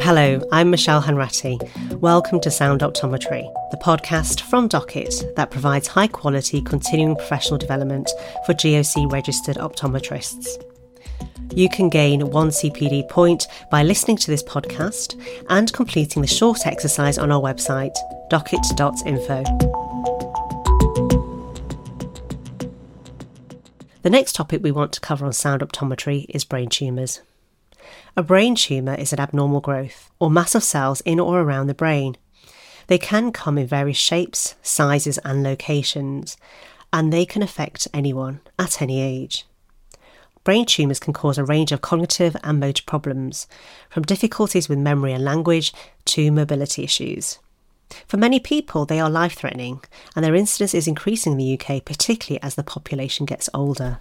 Hello, I'm Michelle Hanratty. Welcome to Sound Optometry, the podcast from Docket that provides high-quality continuing professional development for GOC-registered optometrists. You can gain 1 CPD point by listening to this podcast and completing the short exercise on our website, docket.info. The next topic we want to cover on Sound Optometry is brain tumours. A brain tumour is an abnormal growth or mass of cells in or around the brain. They can come in various shapes, sizes and locations, and they can affect anyone at any age. Brain tumours can cause a range of cognitive and motor problems, from difficulties with memory and language to mobility issues. For many people, they are life-threatening, and their incidence is increasing in the UK, particularly as the population gets older.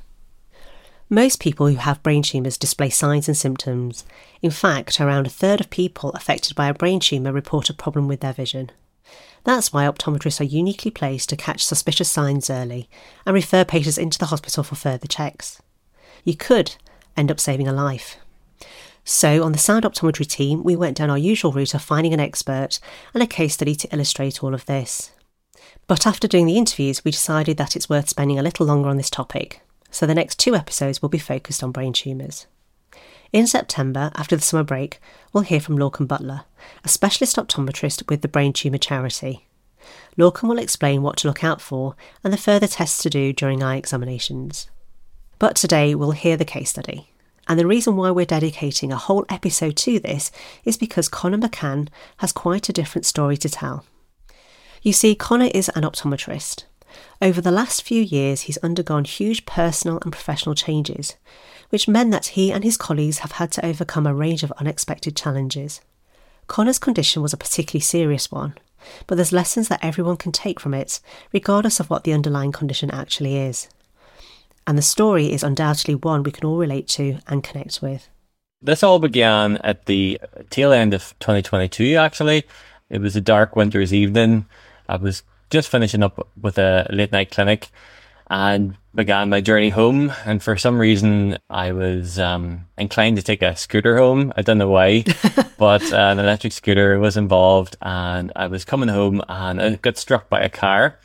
Most people who have brain tumours display signs and symptoms. In fact, around a third of people affected by a brain tumour report a problem with their vision. That's why optometrists are uniquely placed to catch suspicious signs early and refer patients into the hospital for further checks. You could end up saving a life. So on the Sound Optometry team, we went down our usual route of finding an expert and a case study to illustrate all of this. But after doing the interviews, we decided that it's worth spending a little longer on this topic. So the next 2 episodes will be focused on brain tumours. In September, after the summer break, we'll hear from Lorcan Butler, a specialist optometrist with the Brain Tumour Charity. Lorcan will explain what to look out for and the further tests to do during eye examinations. But today we'll hear the case study. And the reason why we're dedicating a whole episode to this is because Conor McCann has quite a different story to tell. You see, Conor is an optometrist. Over the last few years, he's undergone huge personal and professional changes, which meant that he and his colleagues have had to overcome a range of unexpected challenges. Conor's condition was a particularly serious one, but there's lessons that everyone can take from it, regardless of what the underlying condition actually is. And the story is undoubtedly one we can all relate to and connect with. This all began at the tail end of 2022, actually. It was a dark winter's evening. I was just finishing up with a late night clinic and began my journey home. And for some reason, I was inclined to take a scooter home. I don't know why, but an electric scooter was involved, and I was coming home and I got struck by a car.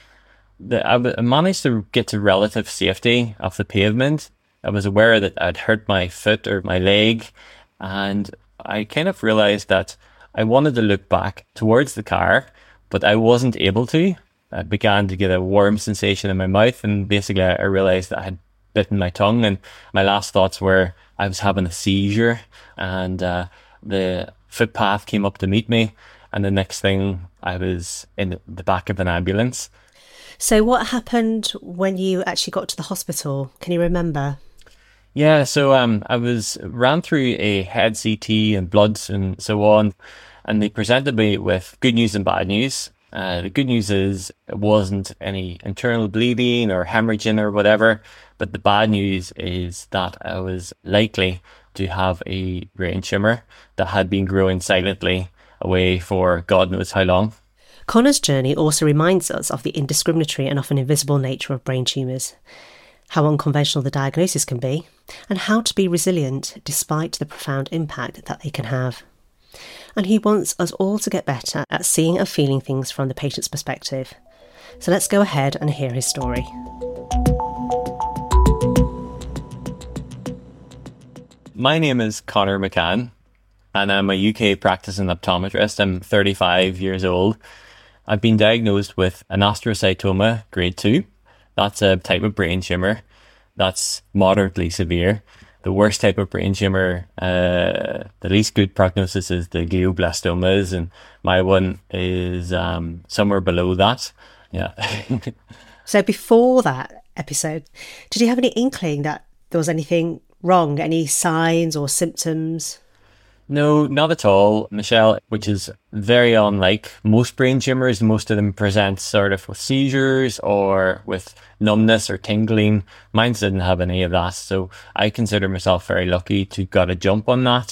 I managed to get to relative safety off the pavement. I was aware that I'd hurt my foot or my leg, and I kind of realised that I wanted to look back towards the car, but I wasn't able to. I began to get a warm sensation in my mouth, and basically I realised that I had bitten my tongue, and my last thoughts were I was having a seizure, and the footpath came up to meet me, and the next thing I was in the back of an ambulance. So what happened when you actually got to the hospital? Can you remember? Yeah, so I was ran through a head CT and bloods and so on, and they presented me with good news and bad news. The good news is it wasn't any internal bleeding or hemorrhaging or whatever, but the bad news is that I was likely to have a brain tumour that had been growing silently away for God knows how long. Conor's journey also reminds us of the indiscriminatory and often invisible nature of brain tumours, how unconventional the diagnosis can be, and how to be resilient despite the profound impact that they can have. And he wants us all to get better at seeing and feeling things from the patient's perspective. So let's go ahead and hear his story. My name is Conor McCann, and I'm a UK practicing optometrist. I'm 35 years old. I've been diagnosed with an astrocytoma grade 2. That's a type of brain tumour that's moderately severe. The worst type of brain tumour, the least good prognosis is the glioblastomas, and my one is somewhere below that. Yeah. So before that episode, did you have any inkling that there was anything wrong, any signs or symptoms? No, not at all, Michelle, which is very unlike most brain tumours. Most of them present sort of with seizures or with numbness or tingling. Mine didn't have any of that, so I consider myself very lucky to got a jump on that.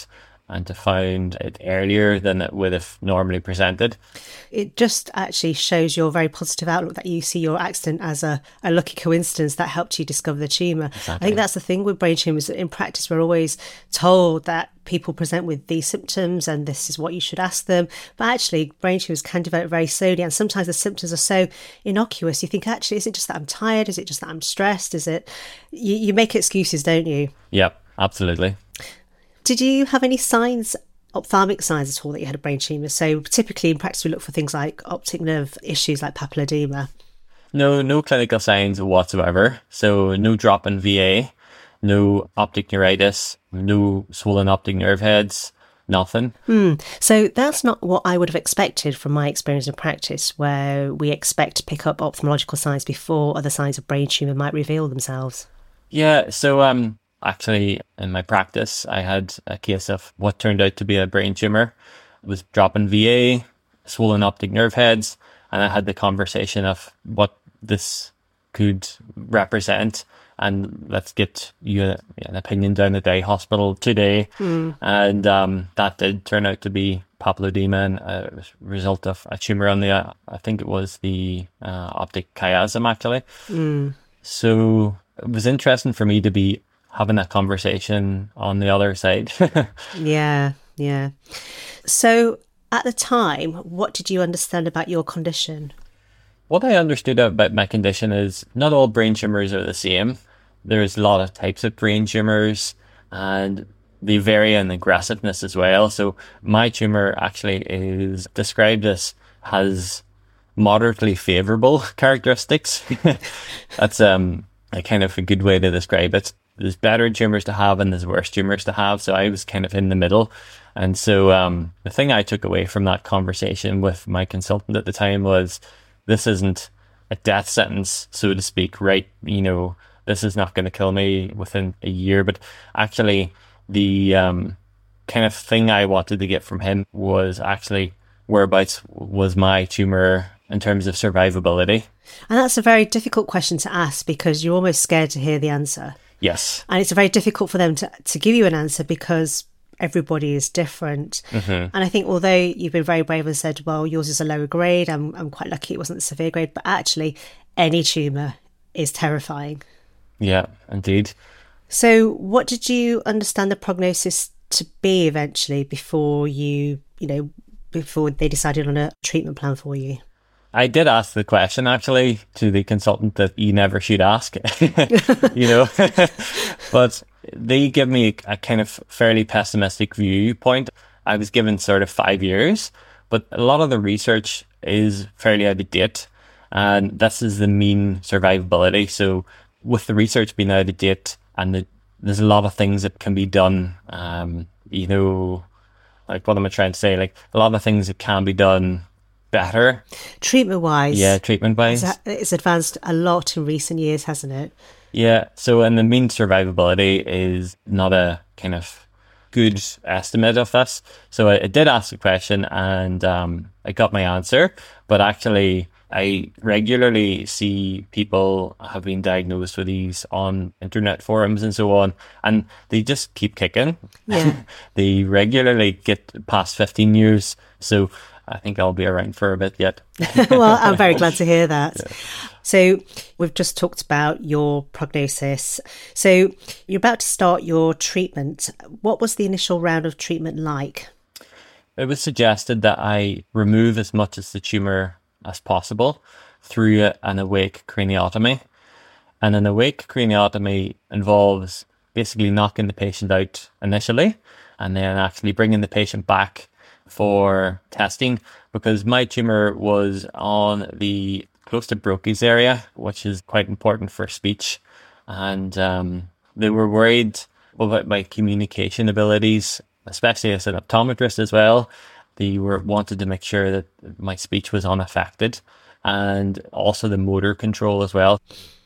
and to find it earlier than it would have normally presented. It just actually shows your very positive outlook that you see your accident as a lucky coincidence that helped you discover the tumour. Exactly. I think that's the thing with brain tumours. In practice, we're always told that people present with these symptoms and this is what you should ask them. But actually, brain tumours can develop very slowly, and sometimes the symptoms are so innocuous. You think, actually, is it just that I'm tired? Is it just that I'm stressed? Is it... You make excuses, don't you? Yep, absolutely. Did you have any signs, ophthalmic signs at all, that you had a brain tumour? So typically in practice we look for things like optic nerve issues like papilledema. No clinical signs whatsoever. So no drop in VA, no optic neuritis, no swollen optic nerve heads, nothing. So that's not what I would have expected from my experience in practice, where we expect to pick up ophthalmological signs before other signs of brain tumour might reveal themselves. Yeah, so actually in my practice I had a case of what turned out to be a brain tumour. It was drop in VA, swollen optic nerve heads, and I had the conversation of what this could represent, and let's get you an opinion down at the eye hospital today. And that did turn out to be papilledema, and a result of a tumour on the I think it was the optic chiasm actually. So it was interesting for me to be having that conversation on the other side. Yeah. So at the time, what did you understand about your condition? What I understood about my condition is not all brain tumours are the same. There's a lot of types of brain tumours, and they vary in aggressiveness as well. So my tumour actually is described as has moderately favourable characteristics. That's a kind of a good way to describe it. There's better tumours to have and there's worse tumours to have. So I was kind of in the middle. And so the thing I took away from that conversation with my consultant at the time was, this isn't a death sentence, so to speak, right? You know, this is not going to kill me within a year. But actually, the kind of thing I wanted to get from him was actually whereabouts was my tumour in terms of survivability. And that's a very difficult question to ask, because you're almost scared to hear the answer. Yes. And it's very difficult for them to give you an answer, because everybody is different. And I think although you've been very brave and said, well, yours is a lower grade, I'm quite lucky it wasn't a severe grade, but actually any tumour is terrifying. Yeah, indeed. So what did you understand the prognosis to be eventually before before they decided on a treatment plan for you? I did ask the question actually to the consultant that you never should ask, but they give me a kind of fairly pessimistic viewpoint. I was given sort of 5 years, but a lot of the research is fairly out of date, and this is the mean survivability. So with the research being out of date, and there's a lot of things that can be done, like what am I trying to say? Like a lot of things that can be done better. Treatment-wise? Yeah, treatment-wise. It's advanced a lot in recent years, hasn't it? Yeah, so and the mean survivability is not a kind of good estimate of this. So I did ask the question, and I got my answer, but actually I regularly see people have been diagnosed with these on internet forums and so on, and they just keep kicking. Yeah. They regularly get past 15 years, so I think I'll be around for a bit yet. Well, I'm very glad to hear that. Yeah. So we've just talked about your prognosis. So you're about to start your treatment. What was the initial round of treatment like? It was suggested that I remove as much of the tumour as possible through an awake craniotomy. And an awake craniotomy involves basically knocking the patient out initially and then actually bringing the patient back for testing, because my tumour was on the close to Broca's area, which is quite important for speech. And they were worried about my communication abilities, especially as an optometrist as well. They wanted to make sure that my speech was unaffected, and also the motor control as well.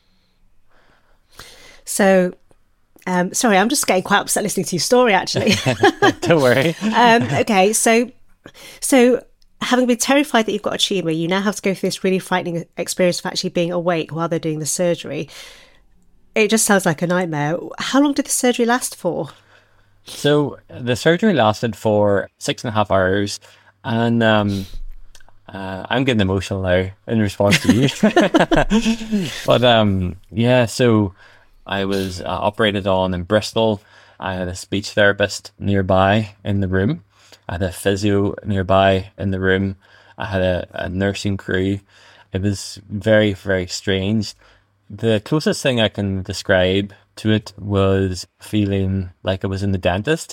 So, sorry, I'm just getting quite upset listening to your story, actually. Don't worry. Okay, so having been terrified that you've got a tumour, you now have to go through this really frightening experience of actually being awake while they're doing the surgery. It just sounds like a nightmare. How long did the surgery last for? So the surgery lasted for 6.5 hours, and I'm getting emotional now in response to you. But yeah, so I was operated on in Bristol. I had a speech therapist nearby in the room. I had a physio nearby in the room. I had a nursing crew. It was very, very strange. The closest thing I can describe to it was feeling like I was in the dentist.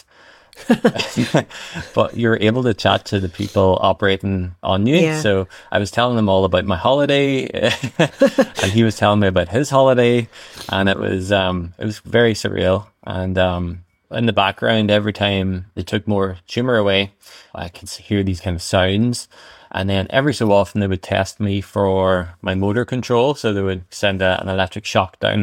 But you're able to chat to the people operating on you. Yeah. So I was telling them all about my holiday, and he was telling me about his holiday, and it was very surreal. And in the background, every time they took more tumor away, I could hear these kind of sounds. And then every so often they would test me for my motor control. So they would send an electric shock down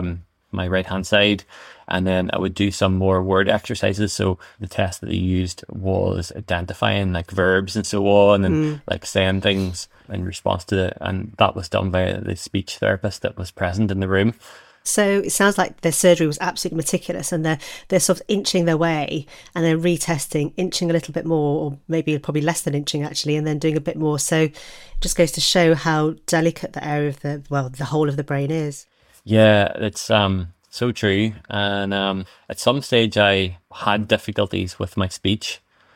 my right hand side, and then I would do some more word exercises. So the test that they used was identifying like verbs and so on, and like saying things in response to it. And that was done by the speech therapist that was present in the room. So it sounds like their surgery was absolutely meticulous, and they're sort of inching their way and then retesting, inching a little bit more, or maybe probably less than inching actually, and then doing a bit more. So it just goes to show how delicate the area of the whole of the brain is. Yeah, it's so true. And at some stage I had difficulties with my speech.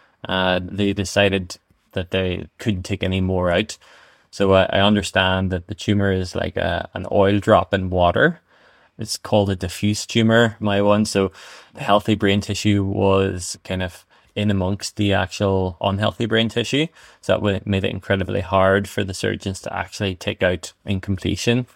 They decided that they couldn't take any more out. So I understand that the tumor is like an oil drop in water. It's called a diffuse tumor, my one. So the healthy brain tissue was kind of in amongst the actual unhealthy brain tissue. So that made it incredibly hard for the surgeons to actually take out in completion.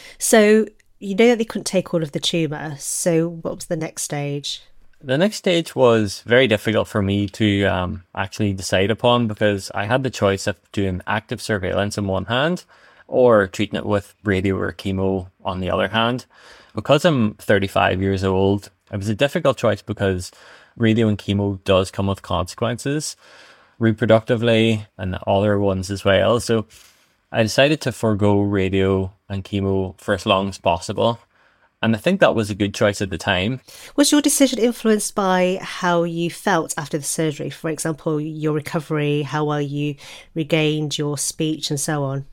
So you know that they couldn't take all of the tumour. So what was the next stage? The next stage was very difficult for me to actually decide upon, because I had the choice of doing active surveillance on one hand or treating it with radio or chemo on the other hand. Because I'm 35 years old, it was a difficult choice because radio and chemo does come with consequences reproductively and other ones as well. So I decided to forego radio and chemo for as long as possible. And I think that was a good choice at the time. Was your decision influenced by how you felt after the surgery? For example, your recovery, how well you regained your speech and so on?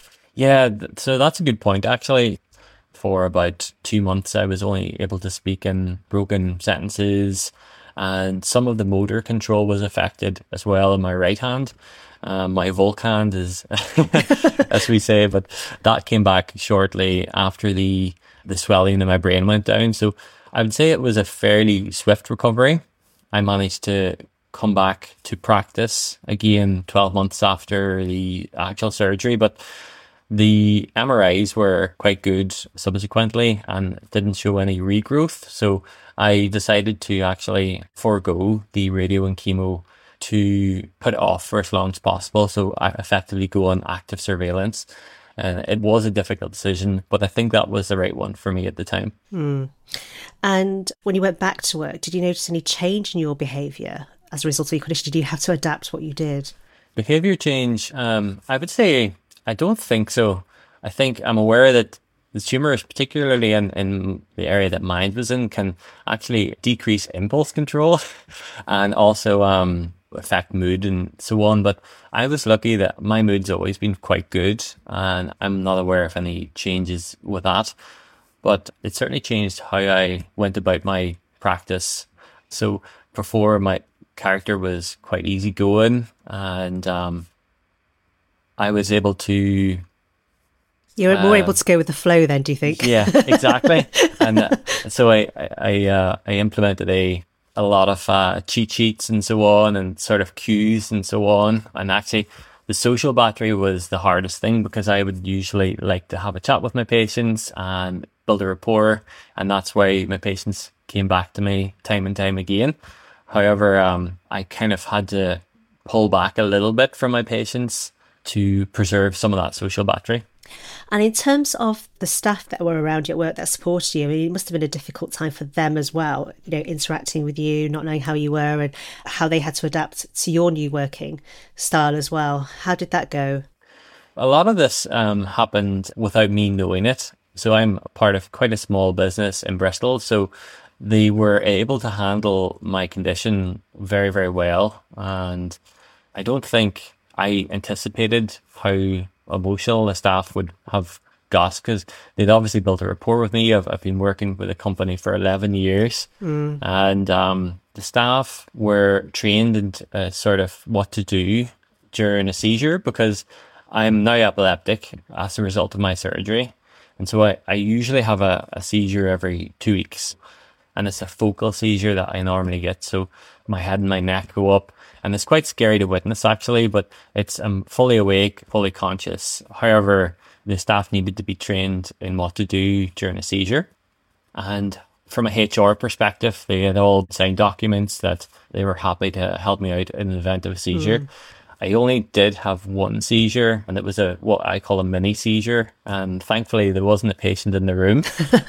Yeah, so that's a good point. Actually, for about 2 months, I was only able to speak in broken sentences, and some of the motor control was affected as well in my right hand. My Volcand is, as we say, but that came back shortly after the swelling in my brain went down. So I would say it was a fairly swift recovery. I managed to come back to practice again 12 months after the actual surgery, but the MRIs were quite good subsequently and didn't show any regrowth. So I decided to actually forego the radio and chemo to put it off for as long as possible. So I effectively go on active surveillance. And it was a difficult decision, but I think that was the right one for me at the time. And when you went back to work, did you notice any change in your behaviour as a result of your condition? Did you have to adapt what you did? Behaviour change, I would say I don't think so. I think I'm aware that the tumours, particularly in the area that mine was in, can actually decrease impulse control and also affect mood and so on. But I was lucky that my mood's always been quite good, and I'm not aware of any changes with that. But it certainly changed how I went about my practice. So before, my character was quite easygoing, and I was able to... You're more able to go with the flow then, do you think? Yeah, exactly. And so I implemented a lot of cheat sheets and so on, and sort of cues and so on. And actually, the social battery was the hardest thing, because I would usually like to have a chat with my patients and build a rapport. And that's why my patients came back to me time and time again. However, I kind of had to pull back a little bit from my patients to preserve some of that social battery. And in terms of the staff that were around you at work that supported you, I mean, it must have been a difficult time for them as well, you know, interacting with you, not knowing how you were and how they had to adapt to your new working style as well. How did that go? A lot of this happened without me knowing it. So I'm part of quite a small business in Bristol. So they were able to handle my condition very, very well. And I don't think I anticipated how emotional the staff would have got, because they'd obviously built a rapport with me. I've been working with the company for 11 years, and the staff were trained in sort of what to do during a seizure, because I'm now epileptic as a result of my surgery. And so I usually have a seizure every 2 weeks, and it's a focal seizure that I normally get. So my head and my neck go up, and it's quite scary to witness actually, but I'm fully awake, fully conscious. However, the staff needed to be trained in what to do during a seizure. And from a HR perspective, they had all signed documents that they were happy to help me out in the event of a seizure. I only did have one seizure, and it was what I call a mini seizure. And thankfully, there wasn't a patient in the room.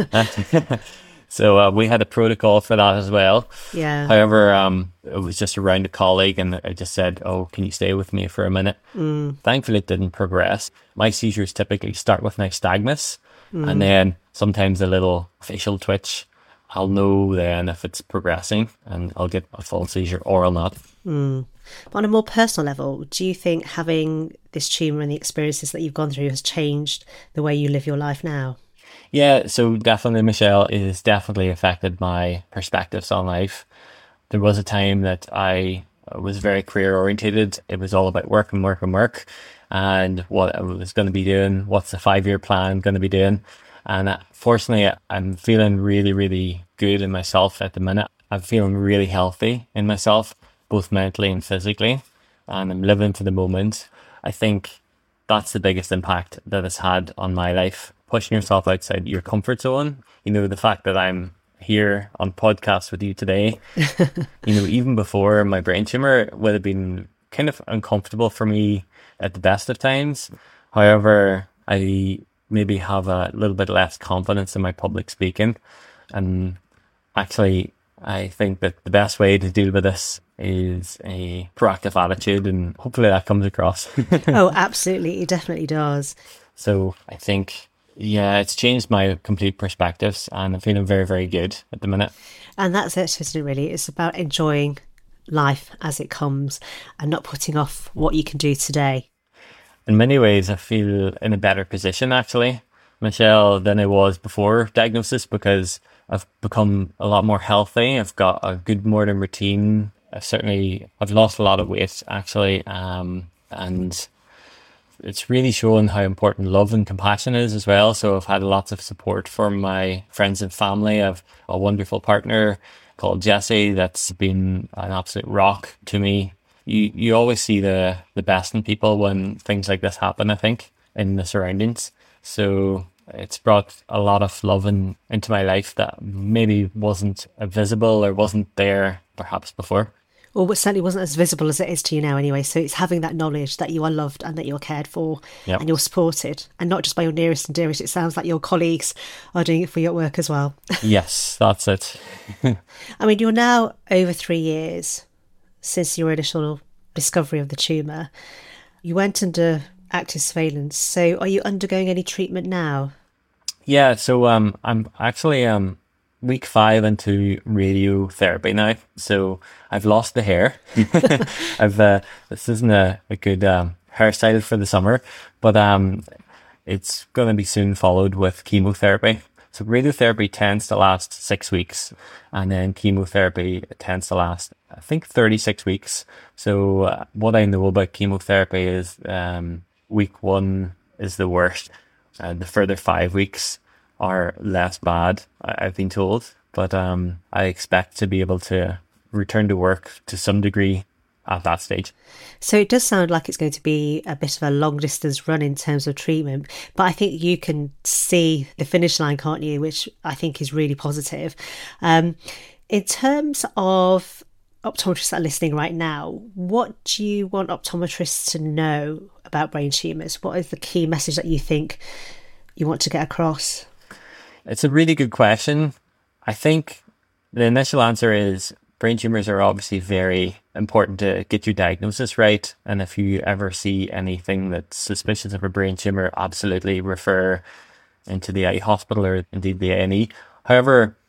So we had a protocol for that as well. Yeah. However, it was just around a colleague, and I just said, "Oh, can you stay with me for a minute?" Thankfully, it didn't progress. My seizures typically start with nystagmus, and then sometimes a little facial twitch. I'll know then if it's progressing, and I'll get a full seizure or I'll not. But on a more personal level, do you think having this tumour and the experiences that you've gone through has changed the way you live your life now? Yeah, so definitely, Michelle, it has definitely affected my perspectives on life. There was a time that I was very career orientated. It was all about work and work and work, and what I was going to be doing, what's the 5-year plan going to be doing. And fortunately, I'm feeling really, really good in myself at the minute. I'm feeling really healthy in myself, both mentally and physically, and I'm living for the moment. I think that's the biggest impact that it's had on my life. Pushing yourself outside your comfort zone. You know, the fact that I'm here on podcast with you today, you know, even before my brain tumor would have been kind of uncomfortable for me at the best of times. However, I maybe have a little bit less confidence in my public speaking. And actually, I think that the best way to deal with this is a proactive attitude, and hopefully that comes across. Oh, absolutely. It definitely does. So I think, yeah, it's changed my complete perspectives, and I'm feeling very, very good at the minute. And that's it, isn't it, really? It's about enjoying life as it comes and not putting off what you can do today. In many ways, I feel in a better position, actually, Michelle, than I was before diagnosis, because I've become a lot more healthy. I've got a good morning routine. I've lost a lot of weight, actually, and it's really shown how important love and compassion is as well. So I've had lots of support from my friends and family. I've a wonderful partner called Jessie that's been an absolute rock to me. You always see the best in people when things like this happen, I think, in the surroundings. So it's brought a lot of love into my life that maybe wasn't visible or wasn't there perhaps before. Well, it certainly wasn't as visible as it is to you now anyway. So it's having that knowledge that you are loved and that you're cared for, and you're supported, and not just by your nearest and dearest. It sounds like your colleagues are doing it for you at work as well. Yes, that's it. I mean, you're now over 3 years since your initial discovery of the tumour. You went under active surveillance. So are you undergoing any treatment now? Yeah, so I'm actually week 5 into radiotherapy now. So I've lost the hair. This isn't a good hairstyle for the summer, but it's going to be soon followed with chemotherapy. So radiotherapy tends to last 6 weeks, and then chemotherapy tends to last, I think, 36 weeks. So what I know about chemotherapy is week 1 is the worst. The further 5 weeks are less bad, I've been told. But I expect to be able to return to work to some degree at that stage. So it does sound like it's going to be a bit of a long distance run in terms of treatment, but I think you can see the finish line, can't you? Which I think is really positive. In terms of optometrists that are listening right now, what do you want optometrists to know about brain tumours? What is the key message that you think you want to get across? It's a really good question. I think the initial answer is brain tumours are obviously very important to get your diagnosis right. And if you ever see anything that's suspicious of a brain tumour, absolutely refer into the eye hospital or indeed the A&E. However,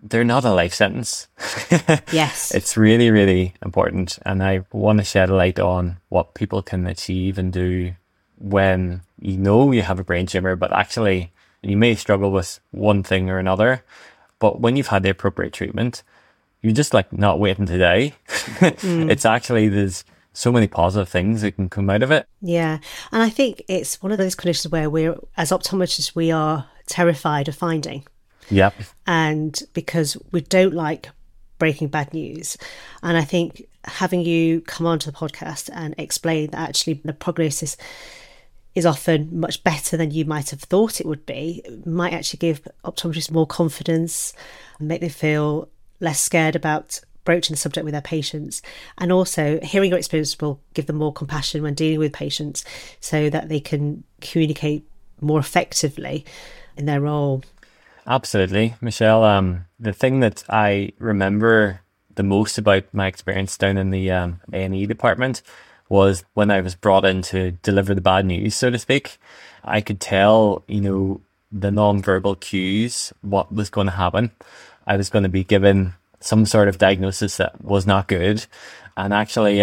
they're not a life sentence. Yes. It's really, really important. And I want to shed a light on what people can achieve and do when you know you have a brain tumor, but actually you may struggle with one thing or another. But when you've had the appropriate treatment, you're just like not waiting to die. It's actually, there's so many positive things that can come out of it. Yeah. And I think it's one of those conditions where we're, as optometrists, we are terrified of finding. Yep. And because we don't like breaking bad news. And I think having you come onto the podcast and explain that actually the prognosis is often much better than you might have thought it would be, might actually give optometrists more confidence and make them feel less scared about broaching the subject with their patients. And also hearing your experience will give them more compassion when dealing with patients so that they can communicate more effectively in their role. Absolutely, Michelle. The thing that I remember the most about my experience down in the A&E department was when I was brought in to deliver the bad news, so to speak. I could tell, the non-verbal cues, what was going to happen. I was going to be given some sort of diagnosis that was not good. And actually,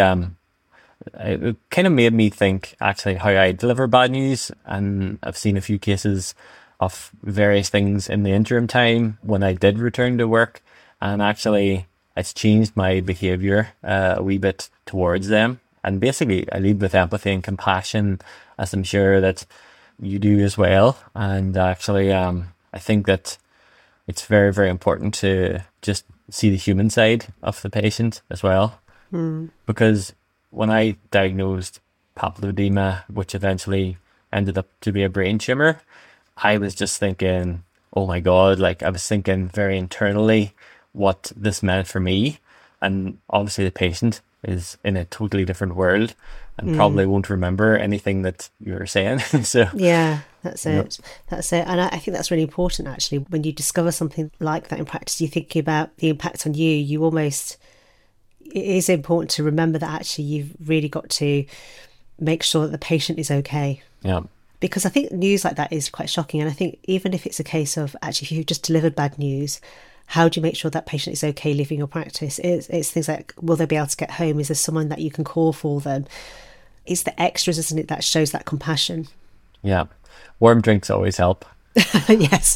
it kind of made me think actually how I deliver bad news. And I've seen a few cases of various things in the interim time when I did return to work. And actually, it's changed my behaviour a wee bit towards them. And basically, I lead with empathy and compassion, as I'm sure that you do as well. And actually, I think that it's very, very important to just see the human side of the patient as well. Because when I diagnosed papilledema, which eventually ended up to be a brain tumour, I was just thinking, oh my God, I was thinking very internally what this meant for me. And obviously the patient is in a totally different world and probably won't remember anything that you were saying. So yeah, that's it. That's it. And I think that's really important, actually. When you discover something like that in practice, you're thinking about the impact on you. It is important to remember that actually you've really got to make sure that the patient is okay. Yeah. Because I think news like that is quite shocking. And I think even if it's a case of actually if you've just delivered bad news, how do you make sure that patient is okay leaving your practice? It's things like, will they be able to get home? Is there someone that you can call for them? It's the extras, isn't it, that shows that compassion. Yeah. Warm drinks always help. Yes.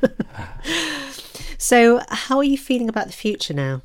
So how are you feeling about the future now?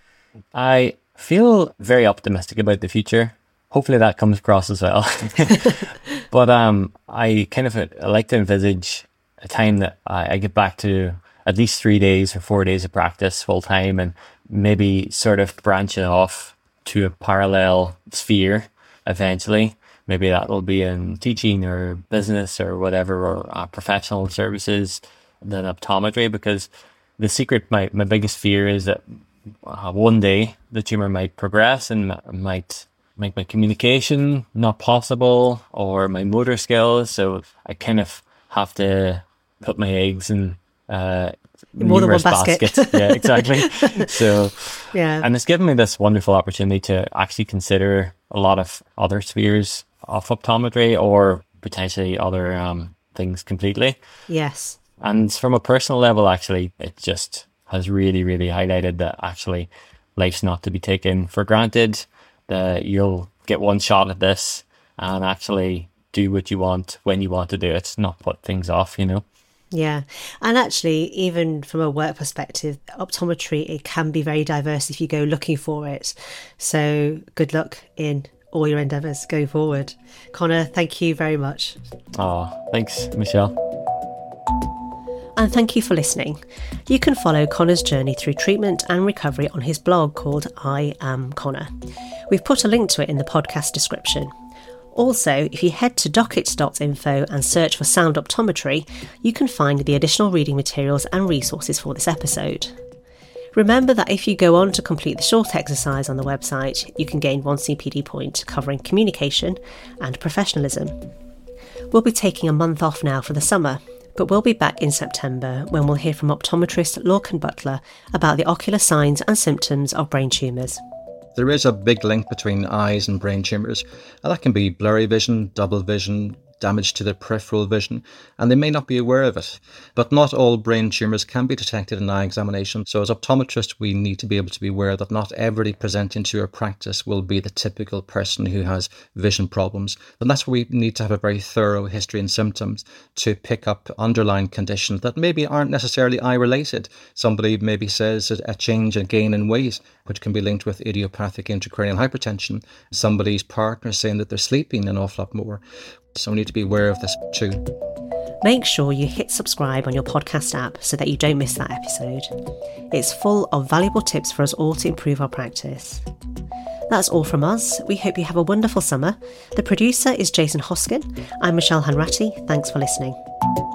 I feel very optimistic about the future. Hopefully that comes across as well. But I like to envisage a time that I get back to at least 3 days or 4 days of practice full time, and maybe sort of branching off to a parallel sphere eventually. Maybe that'll be in teaching or business or whatever, or professional services, than optometry, because the secret, my biggest fear is that one day the tumour might progress and might make my communication not possible or my motor skills. So I kind of have to put my eggs in more than one basket. Yeah, exactly. So, yeah. And it's given me this wonderful opportunity to actually consider a lot of other spheres of optometry, or potentially other things completely. Yes. And from a personal level, actually, it just has really, really highlighted that actually life's not to be taken for granted, that you'll get one shot at this and actually do what you want when you want to do it, not put things off, Yeah. And actually, even from a work perspective, optometry, it can be very diverse if you go looking for it. So good luck in all your endeavours going forward. Connor, thank you very much. Oh, thanks, Michelle. And thank you for listening. You can follow Connor's journey through treatment and recovery on his blog called I Am Connor. We've put a link to it in the podcast description. Also, if you head to docket.info and search for Sound Optometry, you can find the additional reading materials and resources for this episode. Remember that if you go on to complete the short exercise on the website, you can gain 1 CPD point covering communication and professionalism. We'll be taking a month off now for the summer, but we'll be back in September when we'll hear from optometrist Lorcan Butler about the ocular signs and symptoms of brain tumours. There is a big link between eyes and brain tumours, and that can be blurry vision, double vision, damage to their peripheral vision, and they may not be aware of it. But not all brain tumours can be detected in eye examination, so as optometrists we need to be able to be aware that not everybody presenting to our practice will be the typical person who has vision problems. And that's where we need to have a very thorough history and symptoms to pick up underlying conditions that maybe aren't necessarily eye related. Somebody maybe says a change in gain in weight, which can be linked with idiopathic intracranial hypertension. Somebody's partner saying that they're sleeping an awful lot more. So we need to be aware of this too. Make sure you hit subscribe on your podcast app so that you don't miss that episode. It's full of valuable tips for us all to improve our practice. That's all from us. We hope you have a wonderful summer. The producer is Jason Hoskin. I'm Michelle Hanratty. Thanks for listening.